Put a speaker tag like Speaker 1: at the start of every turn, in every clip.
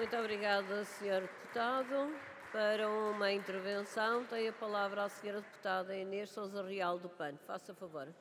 Speaker 1: Muito obrigada, Sr. Deputado. Para uma intervenção, tem a palavra a Sra. Deputada Inês Sousa Real do PAN. Faça favor.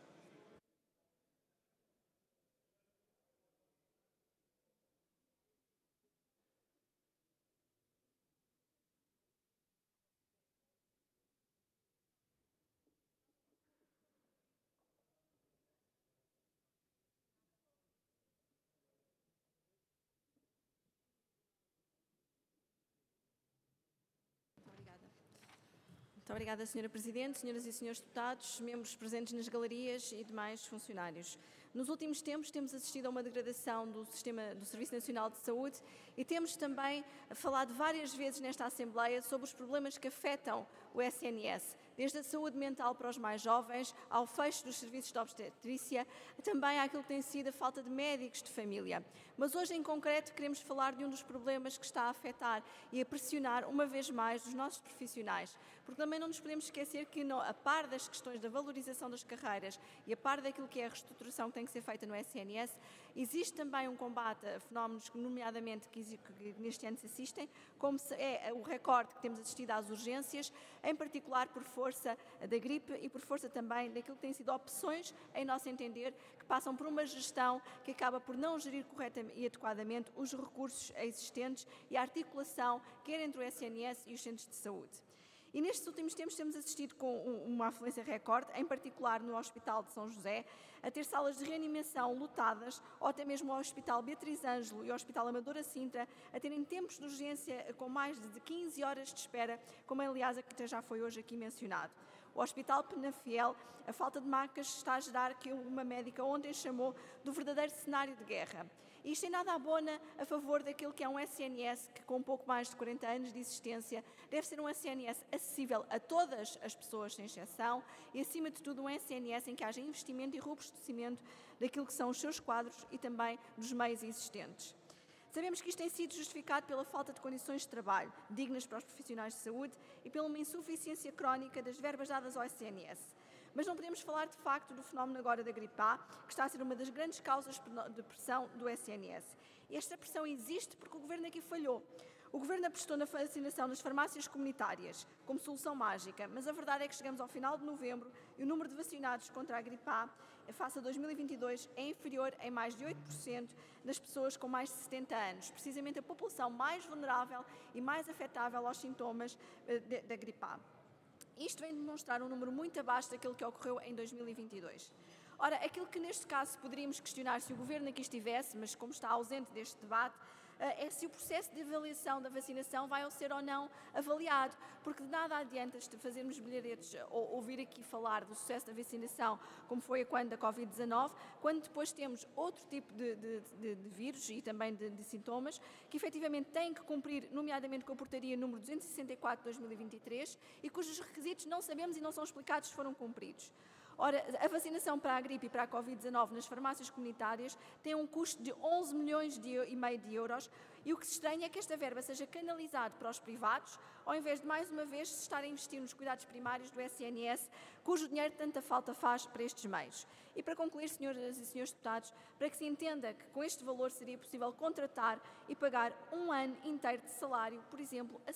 Speaker 2: Muito obrigada, Sra. Presidente, senhoras e senhores deputados, membros presentes nas galerias e demais funcionários. Nos últimos tempos temos assistido a uma degradação do Serviço Nacional de Saúde e temos também falado várias vezes nesta Assembleia sobre os problemas que afetam o SNS, desde a saúde mental para os mais jovens, ao fecho dos serviços de obstetrícia, também àquilo que tem sido a falta de médicos de família. Mas hoje, em concreto, queremos falar de um dos problemas que está a afetar e a pressionar, uma vez mais, os nossos profissionais, porque também não nos podemos esquecer que, a par das questões da valorização das carreiras e a par daquilo que é a reestruturação que tem que ser feita no SNS, existe também um combate a fenómenos, nomeadamente, que neste ano se assistem, como é o recorde que temos assistido às urgências, em particular por força da gripe e por força também daquilo que têm sido opções, em nosso entender, que passam por uma gestão que acaba por não gerir corretamente e adequadamente os recursos existentes e a articulação, quer entre o SNS e os centros de saúde. E nestes últimos tempos temos assistido com uma afluência recorde, em particular no Hospital de São José, a ter salas de reanimação lotadas, ou até mesmo o Hospital Beatriz Ângelo e o Hospital Amadora Sintra, a terem tempos de urgência com mais de 15 horas de espera, como aliás até já foi hoje aqui mencionado. O Hospital Penafiel, a falta de macas está a gerar que uma médica ontem chamou do verdadeiro cenário de guerra. E isto em nada abona a favor daquilo que é um SNS que, com pouco mais de 40 anos de existência, deve ser um SNS acessível a todas as pessoas, sem exceção, e, acima de tudo, um SNS em que haja investimento e robustecimento daquilo que são os seus quadros e também dos meios existentes. Sabemos que isto tem sido justificado pela falta de condições de trabalho dignas para os profissionais de saúde e pela uma insuficiência crónica das verbas dadas ao SNS. Mas não podemos falar, de facto, do fenómeno agora da gripe A, que está a ser uma das grandes causas de pressão do SNS. E esta pressão existe porque o Governo aqui falhou. O Governo apostou na vacinação nas farmácias comunitárias como solução mágica, mas a verdade é que chegamos ao final de novembro e o número de vacinados contra a gripe A, face a 2022, é inferior em mais de 8% das pessoas com mais de 70 anos, precisamente a população mais vulnerável e mais afetável aos sintomas da gripe A. Isto vem demonstrar um número muito abaixo daquilo que ocorreu em 2022. Ora, aquilo que neste caso poderíamos questionar se o Governo aqui estivesse, mas como está ausente deste debate, é se o processo de avaliação da vacinação vai ser ou não avaliado, porque de nada adianta fazermos bilharetes ou ouvir aqui falar do sucesso da vacinação, como foi quando da Covid-19, quando depois temos outro tipo de vírus e também de sintomas, que efetivamente têm que cumprir, nomeadamente com a portaria número 264 de 2023, e cujos requisitos não sabemos e não são explicados se foram cumpridos. Ora, a vacinação para a gripe e para a Covid-19 nas farmácias comunitárias tem um custo de 11 milhões e meio de euros e o que se estranha é que esta verba seja canalizada para os privados, ao invés de, mais uma vez, se estar a investir nos cuidados primários do SNS, cujo dinheiro tanta falta faz para estes meios. E para concluir, senhoras e senhores deputados, para que se entenda que com este valor seria possível contratar e pagar um ano inteiro de salário, por exemplo, a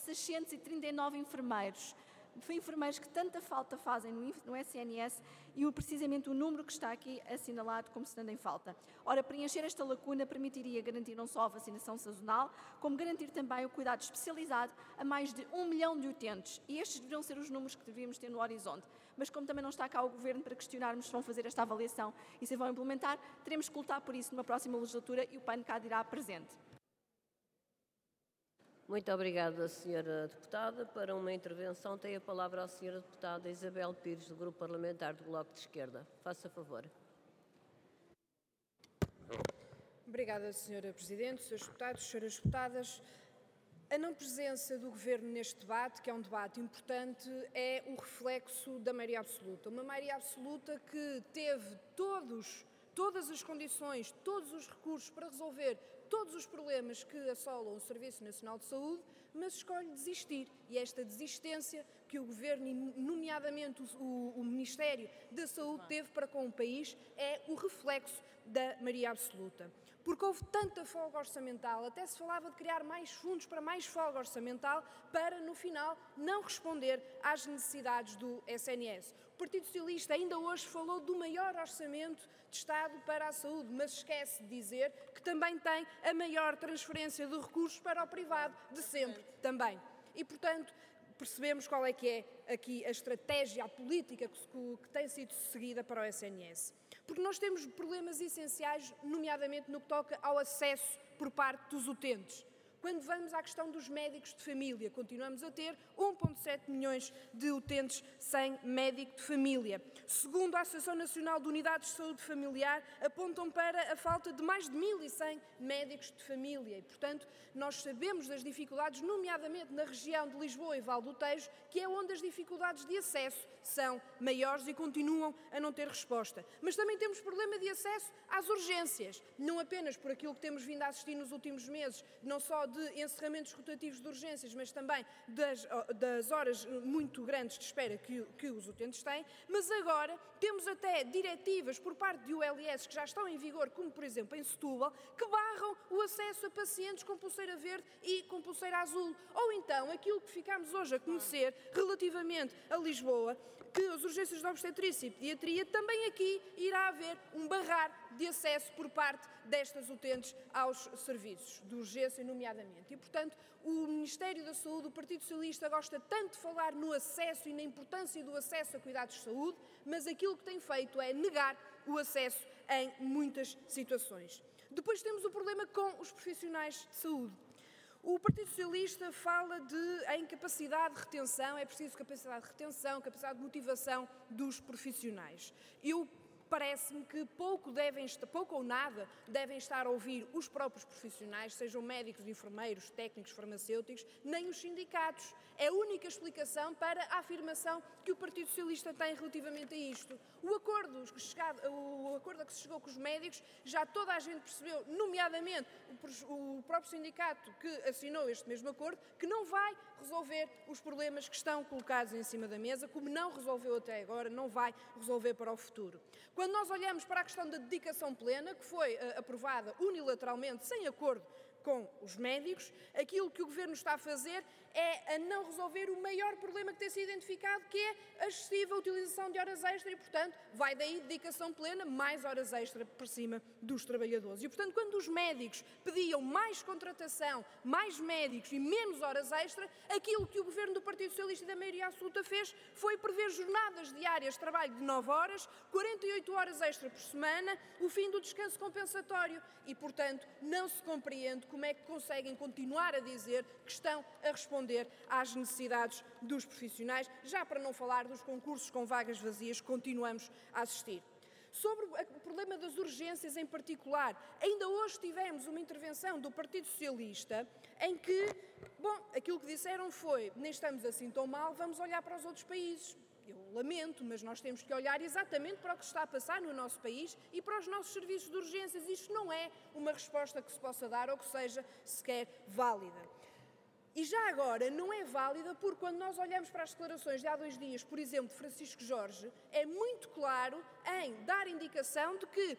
Speaker 2: 639 enfermeiros, que tanta falta fazem no SNS e precisamente o número que está aqui assinalado como estando em falta. Ora, preencher esta lacuna permitiria garantir não só a vacinação sazonal, como garantir também o cuidado especializado a mais de 1 milhão de utentes. E estes deveriam ser os números que deveríamos ter no horizonte. Mas como também não está cá o Governo para questionarmos se vão fazer esta avaliação e se vão implementar, teremos que lutar por isso numa próxima legislatura e o PAN cá dirá presente.
Speaker 1: Muito obrigada, Sra. Deputada. Para uma intervenção, tem a palavra a Sra. Deputada Isabel Pires, do Grupo Parlamentar do Bloco de Esquerda. Faça favor.
Speaker 3: Obrigada, Sra. Presidente, Srs. Deputados, Sras. Deputadas. A não presença do Governo neste debate, que é um debate importante, é o reflexo da maioria absoluta. Uma maioria absoluta que teve todas as condições, todos os recursos para resolver todos os problemas que assolam o Serviço Nacional de Saúde, mas escolhe desistir. E esta desistência que o Governo, e nomeadamente o Ministério da Saúde, teve para com o país, é o reflexo da maioria absoluta. Porque houve tanta folga orçamental, até se falava de criar mais fundos para mais folga orçamental, para, no final, não responder às necessidades do SNS. O Partido Socialista ainda hoje falou do maior orçamento de Estado para a saúde, mas esquece de dizer que também tem a maior transferência de recursos para o privado de sempre também. E, portanto, percebemos qual é que é aqui a estratégia, a política que tem sido seguida para o SNS. Porque nós temos problemas essenciais, nomeadamente no que toca ao acesso por parte dos utentes. Quando vamos à questão dos médicos de família, continuamos a ter 1,7 milhões de utentes sem médico de família. Segundo a Associação Nacional de Unidades de Saúde Familiar, apontam para a falta de mais de 1.100 médicos de família. E, portanto, nós sabemos das dificuldades, nomeadamente na região de Lisboa e Val do Tejo, que é onde as dificuldades de acesso são maiores e continuam a não ter resposta. Mas também temos problema de acesso às urgências, não apenas por aquilo que temos vindo a assistir nos últimos meses, não só de encerramentos rotativos de urgências, mas também das horas muito grandes de espera que os utentes têm, mas agora temos até diretivas por parte do ULS que já estão em vigor, como por exemplo em Setúbal, que barram o acesso a pacientes com pulseira verde e com pulseira azul. Ou então, aquilo que ficámos hoje a conhecer relativamente a Lisboa, que as urgências de obstetrícia e pediatria, também aqui irá haver um barrar de acesso por parte destas utentes aos serviços de urgência, nomeadamente. E, portanto, o Ministério da Saúde, o Partido Socialista, gosta tanto de falar no acesso e na importância do acesso a cuidados de saúde, mas aquilo que tem feito é negar o acesso em muitas situações. Depois temos o problema com os profissionais de saúde. O Partido Socialista fala em capacidade de retenção, é preciso capacidade de retenção, capacidade de motivação dos profissionais. Parece-me que pouco ou nada devem estar a ouvir os próprios profissionais, sejam médicos, enfermeiros, técnicos, farmacêuticos, nem os sindicatos. É a única explicação para a afirmação que o Partido Socialista tem relativamente a isto. O acordo a que se chegou com os médicos, já toda a gente percebeu, nomeadamente o próprio sindicato que assinou este mesmo acordo, que não vai resolver os problemas que estão colocados em cima da mesa, como não resolveu até agora, não vai resolver para o futuro. Quando nós olhamos para a questão da dedicação plena, que foi aprovada unilateralmente, sem acordo com os médicos, aquilo que o Governo está a fazer é a não resolver o maior problema que tem sido identificado, que é a excessiva utilização de horas extra e, portanto, vai daí dedicação plena, mais horas extra por cima dos trabalhadores. E, portanto, quando os médicos pediam mais contratação, mais médicos e menos horas extra, aquilo que o Governo do Partido Socialista e da maioria absoluta fez foi prever jornadas diárias de trabalho de 9 horas, 48 horas extra por semana, o fim do descanso compensatório e, portanto, não se compreende como é que conseguem continuar a dizer que estão a responder às necessidades dos profissionais, já para não falar dos concursos com vagas vazias que continuamos a assistir. Sobre o problema das urgências em particular, ainda hoje tivemos uma intervenção do Partido Socialista em que, aquilo que disseram foi, nem estamos assim tão mal, vamos olhar para os outros países. Eu lamento, mas nós temos que olhar exatamente para o que se está a passar no nosso país e para os nossos serviços de urgências. Isto não é uma resposta que se possa dar ou que seja sequer válida. E já agora não é válida porque quando nós olhamos para as declarações de há 2 dias, por exemplo, de Francisco Jorge, é muito claro em dar indicação de que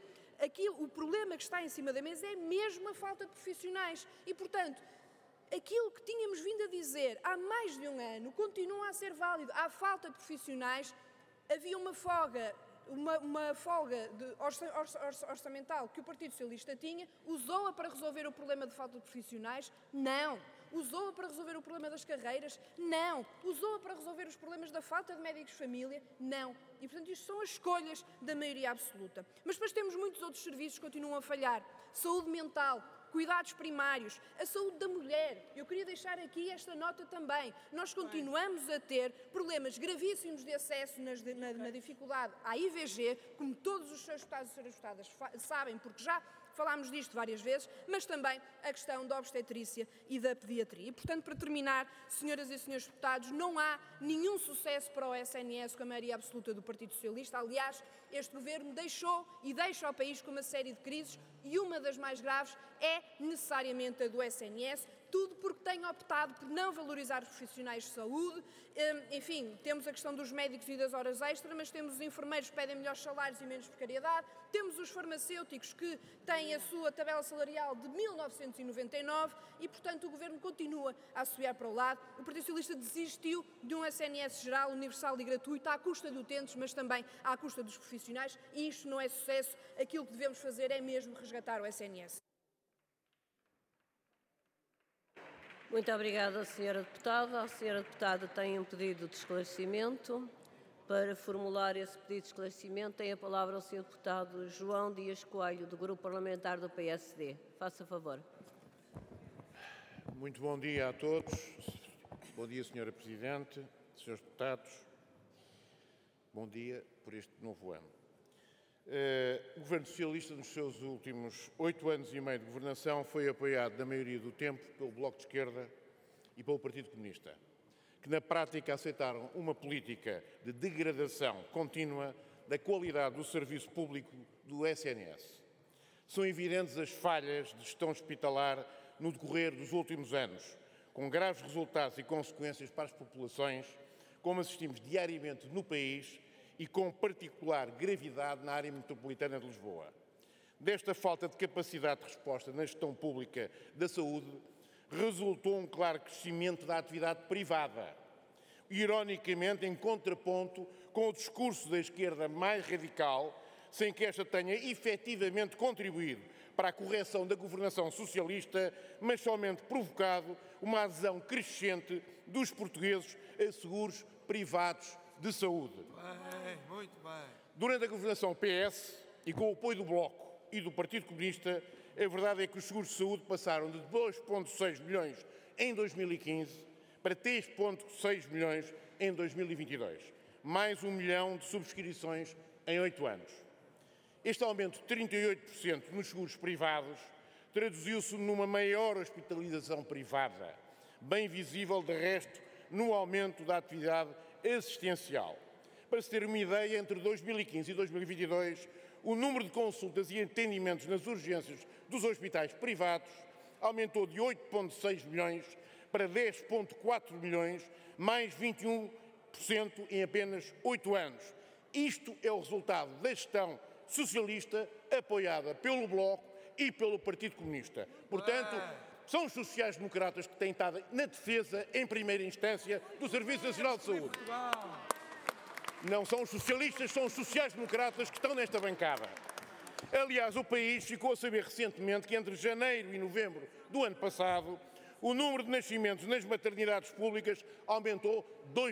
Speaker 3: o problema que está em cima da mesa é mesmo a falta de profissionais. E, portanto, aquilo que tínhamos vindo a dizer há mais de um ano continua a ser válido. Há falta de profissionais, havia uma folga orçamental que o Partido Socialista tinha, usou-a para resolver o problema de falta de profissionais? Não. Usou-a para resolver o problema das carreiras? Não. Usou-a para resolver os problemas da falta de médicos de família? Não. E, portanto, isto são as escolhas da maioria absoluta. Mas depois temos muitos outros serviços que continuam a falhar. Saúde mental, cuidados primários, a saúde da mulher. Eu queria deixar aqui esta nota também. Nós continuamos a ter problemas gravíssimos de acesso na dificuldade à IVG, como todos os seus deputados e senhoras deputadas sabem, porque já falámos disto várias vezes, mas também a questão da obstetrícia e da pediatria. E, portanto, para terminar, senhoras e senhores deputados, não há nenhum sucesso para o SNS com a maioria absoluta do Partido Socialista. Aliás, este Governo deixou e deixa o país com uma série de crises e uma das mais graves é necessariamente a do SNS. tudo porque tem optado por não valorizar os profissionais de saúde. Enfim, temos a questão dos médicos e das horas extras, mas temos os enfermeiros que pedem melhores salários e menos precariedade, temos os farmacêuticos que têm a sua tabela salarial de 1999 e, portanto, o Governo continua a assobiar para o lado. O Partido Socialista desistiu de um SNS geral, universal e gratuito, à custa de utentes, mas também à custa dos profissionais, e isto não é sucesso. Aquilo que devemos fazer é mesmo resgatar o SNS.
Speaker 1: Muito obrigada, Sra. Deputada. A Sra. Deputada tem um pedido de esclarecimento. Para formular esse pedido de esclarecimento, tem a palavra o Sr. Deputado João Dias Coelho, do Grupo Parlamentar do PSD. Faça favor.
Speaker 4: Muito bom dia a todos. Bom dia, Sra. Presidente, Srs. Deputados. Bom dia por este novo ano. O Governo Socialista, nos seus últimos 8 anos e meio de governação, foi apoiado, na maioria do tempo, pelo Bloco de Esquerda e pelo Partido Comunista, que na prática aceitaram uma política de degradação contínua da qualidade do serviço público do SNS. São evidentes as falhas de gestão hospitalar no decorrer dos últimos anos, com graves resultados e consequências para as populações, como assistimos diariamente no país e com particular gravidade na área metropolitana de Lisboa. Desta falta de capacidade de resposta na gestão pública da saúde, resultou um claro crescimento da atividade privada, ironicamente em contraponto com o discurso da esquerda mais radical, sem que esta tenha efetivamente contribuído para a correção da governação socialista, mas somente provocado uma adesão crescente dos portugueses a seguros privados de saúde.
Speaker 5: Bem, muito bem.
Speaker 4: Durante a governação PS e com o apoio do Bloco e do Partido Comunista, a verdade é que os seguros de saúde passaram de 2,6 milhões em 2015 para 3,6 milhões em 2022. Mais 1 milhão de subscrições em 8 anos. Este aumento de 38% nos seguros privados traduziu-se numa maior hospitalização privada, bem visível, de resto, no aumento da atividade assistencial. Para se ter uma ideia, entre 2015 e 2022, o número de consultas e atendimentos nas urgências dos hospitais privados aumentou de 8,6 milhões para 10,4 milhões, mais 21% em apenas 8 anos. Isto é o resultado da gestão socialista apoiada pelo Bloco e pelo Partido Comunista. Portanto, são os sociais-democratas que têm estado na defesa, em primeira instância, do Serviço Nacional de Saúde. Não são os socialistas, são os sociais-democratas que estão nesta bancada. Aliás, o país ficou a saber recentemente que entre janeiro e novembro do ano passado, o número de nascimentos nas maternidades públicas aumentou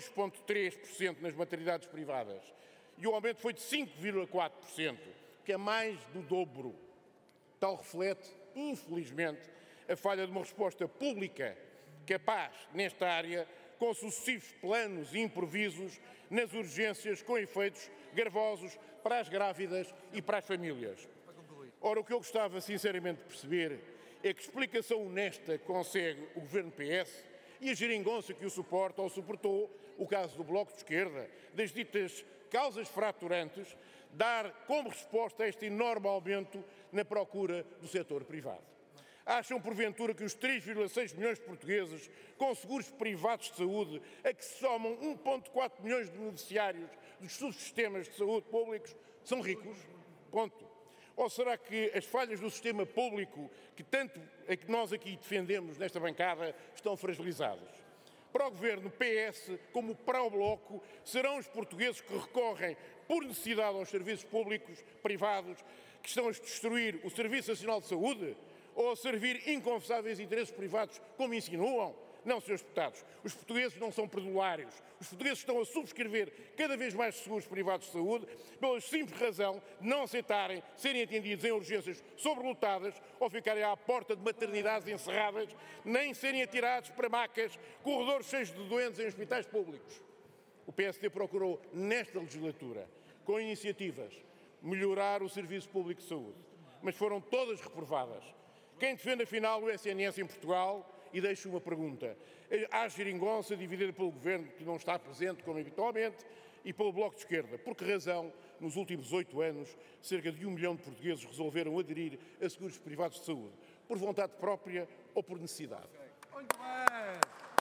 Speaker 4: 2,3% nas maternidades privadas. E o aumento foi de 5,4%, que é mais do dobro. Tal reflete, infelizmente, a falha de uma resposta pública capaz, nesta área, com sucessivos planos e improvisos nas urgências com efeitos gravosos para as grávidas e para as famílias. Ora, o que eu gostava sinceramente de perceber é que explicação honesta consegue o Governo PS e a geringonça que o suporta ou suportou, o caso do Bloco de Esquerda, das ditas causas fraturantes, dar como resposta a este enorme aumento na procura do setor privado. Acham, porventura, que os 3,6 milhões de portugueses com seguros privados de saúde, a que se somam 1,4 milhões de beneficiários dos subsistemas de saúde públicos, são ricos? Ponto. Ou será que as falhas do sistema público, que tanto é que nós aqui defendemos nesta bancada, estão fragilizadas? Para o Governo PS, como para o Bloco, serão os portugueses que recorrem por necessidade aos serviços públicos privados que estão a destruir o Serviço Nacional de Saúde? Ou a servir inconfessáveis interesses privados, como insinuam? Não, Srs. Deputados, os portugueses não são perdulários. Os portugueses estão a subscrever cada vez mais seguros privados de saúde pela simples razão de não aceitarem serem atendidos em urgências sobrelotadas ou ficarem à porta de maternidades encerradas, nem serem atirados para macas, corredores cheios de doentes em hospitais públicos. O PSD procurou, nesta legislatura, com iniciativas, melhorar o Serviço Público de Saúde, mas foram todas reprovadas. Quem defende, afinal, o SNS em Portugal? E deixo uma pergunta. Há geringonça dividida pelo Governo, que não está presente, como habitualmente, e pelo Bloco de Esquerda. Por que razão, nos últimos 8 anos, cerca de 1 milhão de portugueses resolveram aderir a seguros privados de saúde? Por vontade própria ou por necessidade?
Speaker 5: Muito bem.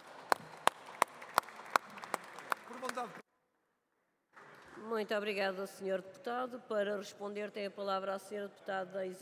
Speaker 5: Por vontade.
Speaker 1: Muito obrigada, Sr. Deputado. Para responder, tem a palavra a Sra. Deputada Isabel.